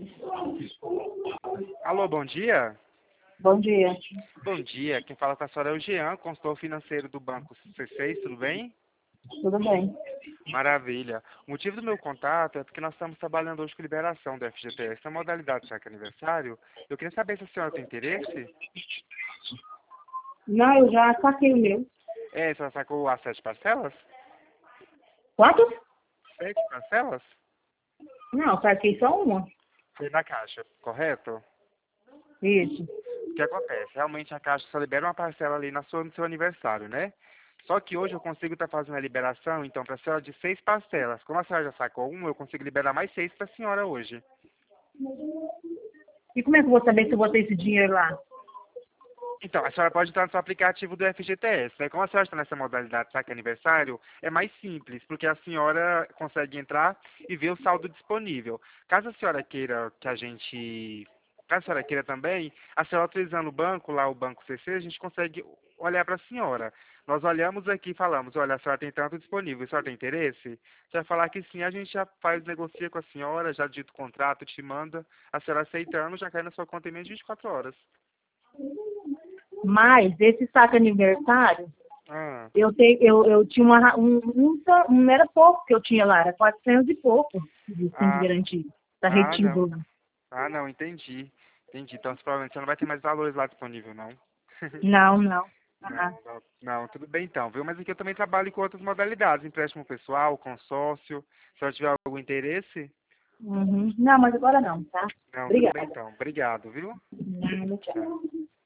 Alô, bom dia. Bom dia. Bom dia, quem fala com a senhora é o Jean, consultor financeiro do Banco C6, tudo bem? Tudo bem? Maravilha. O motivo do meu contato é porque nós estamos trabalhando hoje com liberação do FGTS na modalidade saque aniversário. Eu queria saber se a senhora tem interesse. Não, eu já saquei o meu. A senhora sacou as 7 parcelas? Quantos? 7 parcelas? Não, saquei só uma. Foi na Caixa, correto? Isso. O que acontece? Realmente a Caixa só libera uma parcela ali no seu aniversário, né? Só que hoje eu consigo estar fazendo a liberação, então, para a senhora de 6 parcelas. Como a senhora já sacou uma, eu consigo liberar mais 6 para a senhora hoje. E como é que eu vou saber se eu vou ter esse dinheiro lá? Então, a senhora pode entrar no seu aplicativo do FGTS, né? Como a senhora está nessa modalidade saque aniversário, é mais simples, porque a senhora consegue entrar e ver o saldo disponível. Caso a senhora queira que a gente... Caso a senhora queira também, a senhora utilizando o banco, lá o Banco CC, a gente consegue olhar para a senhora. Nós olhamos aqui e falamos, olha, a senhora tem tanto disponível, a senhora tem interesse? Se vai falar que sim, a gente já faz, negocia com a senhora, já dita o contrato, te manda, a senhora aceitando, já cai na sua conta em menos de 24 horas. Mas esse saque aniversário, Ah. eu tinha não era pouco que eu tinha lá, era 400 e pouco de fundo de Ah, garantia. Tá não. retido lá. Não, entendi. Entendi. Então, provavelmente você não vai ter mais valores lá disponível, não. Não, não. Não, não, tudo bem então, viu? Mas aqui eu também trabalho com outras modalidades, empréstimo pessoal, consórcio. Se você tiver algum interesse? Uhum. Não, mas agora não, tá? Não, tudo bem Obrigada. então. Obrigado, viu? Nada, tchau. Tchau.